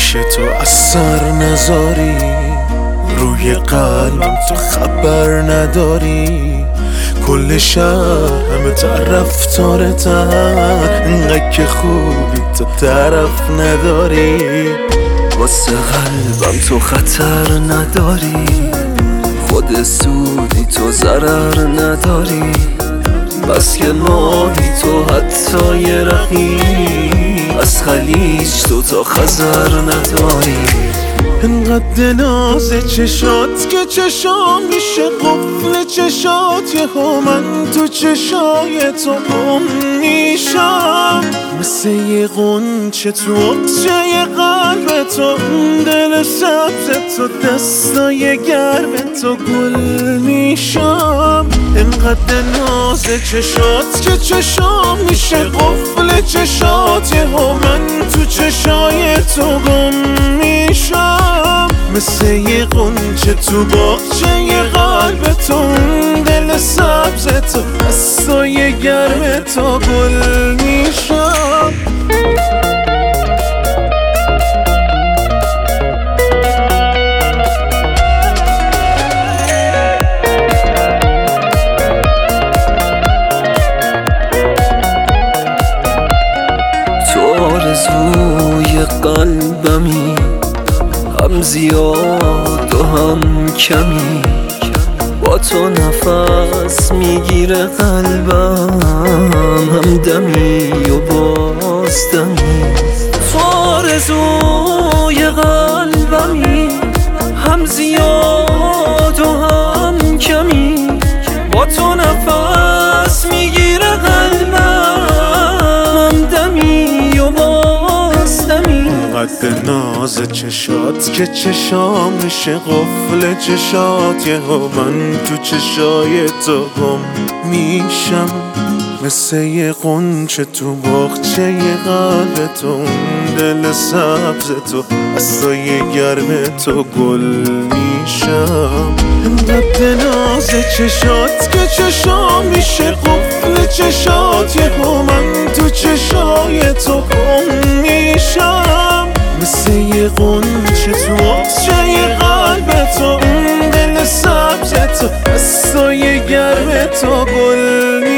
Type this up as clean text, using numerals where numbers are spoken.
که تو اثر نذاری روی قلبم، تو خبر نداری کل شهر همه طرفدارتن، انقدر که خوبی تو طرف نداری. واسه قلبم تو خطر نداری، خود سودی تو ضرر نداری، بس که ماهی تو حتی یه رقیم، از خلیج تو تا خزر نداری. انقدر ناز چشات که چشام میشه قفل چشات، یهو من تو چشای تو گم میشم، مثل یه غنچه تو اقچه قلب تو، دل سبز تو دستای گرم تو گل میشم. انقدر ناز چشات که چشام میشه قفل چشات، یهو من تو چشای تو گم میشم، مثل یه غنچه تو باغچه یه قلب تو، دل سبز تو دستای گرم تو گل میشم. تو آرزوی قلبمی، هم زیاد و هم کمی، با تو نفس میگیره قلبم، هم دمی و باز دمی. تو آرزوی قلبمی، هم زیاد و هم کمی، با تو نفس میگیره قلبم، هم دمی و باز دمی. قد ناز چشات که چشام میشه قفل چشات، یهو من تو چشای تو گم میشم، مثل یه غنچه تو باغچه قلب تو، دل سبز تو دستای گرم تو گل میشم. انقدر ناز چشات که چشام میشه قفل چشات، یهو من تو چشای تو گم میشم، مثل یه غنچه تو آبچه قلب تو، دل سبز تو دستای گرم تو گل